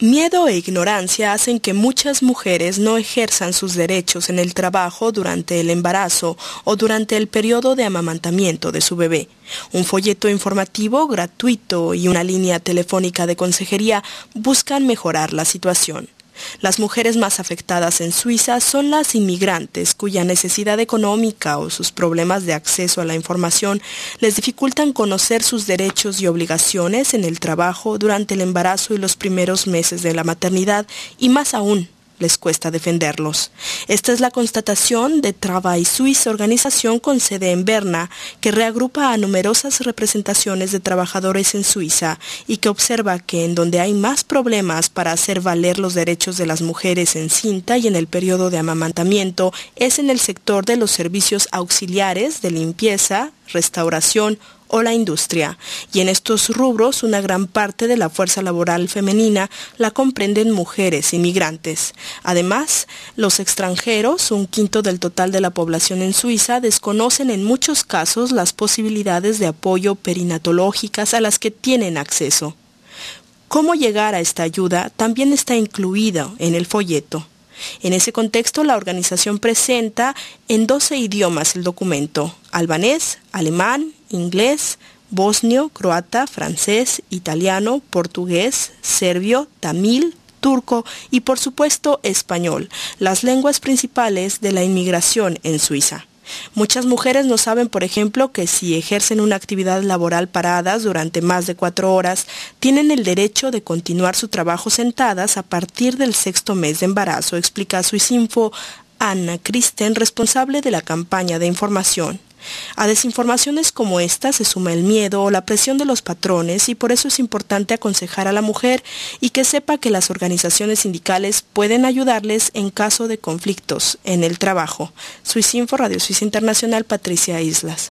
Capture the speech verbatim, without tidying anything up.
Miedo e ignorancia hacen que muchas mujeres no ejerzan sus derechos en el trabajo durante el embarazo o durante el periodo de amamantamiento de su bebé. Un folleto informativo gratuito y una línea telefónica de consejería buscan mejorar la situación. Las mujeres más afectadas en Suiza son las inmigrantes cuya necesidad económica o sus problemas de acceso a la información les dificultan conocer sus derechos y obligaciones en el trabajo durante el embarazo y los primeros meses de la maternidad, y más aún, les cuesta defenderlos. Esta es la constatación de Travail Suisse, organización con sede en Berna, que reagrupa a numerosas representaciones de trabajadores en Suiza y que observa que en donde hay más problemas para hacer valer los derechos de las mujeres encinta y en el periodo de amamantamiento es en el sector de los servicios auxiliares de limpieza, restauración o la industria, y en estos rubros una gran parte de la fuerza laboral femenina la comprenden mujeres inmigrantes. Además, los extranjeros, un quinto del total de la población en Suiza, desconocen en muchos casos las posibilidades de apoyo perinatológicas a las que tienen acceso. Cómo llegar a esta ayuda también está incluido en el folleto. En ese contexto, la organización presenta en doce idiomas el documento: albanés, alemán, inglés, bosnio, croata, francés, italiano, portugués, serbio, tamil, turco y, por supuesto, español, las lenguas principales de la inmigración en Suiza. Muchas mujeres no saben, por ejemplo, que si ejercen una actividad laboral paradas durante más de cuatro horas, tienen el derecho de continuar su trabajo sentadas a partir del sexto mes de embarazo, explica Swissinfo Anna Christen, responsable de la campaña de información. A desinformaciones como esta se suma el miedo o la presión de los patrones, y por eso es importante aconsejar a la mujer y que sepa que las organizaciones sindicales pueden ayudarles en caso de conflictos en el trabajo. Swissinfo, Radio Suiza Internacional, Patricia Islas.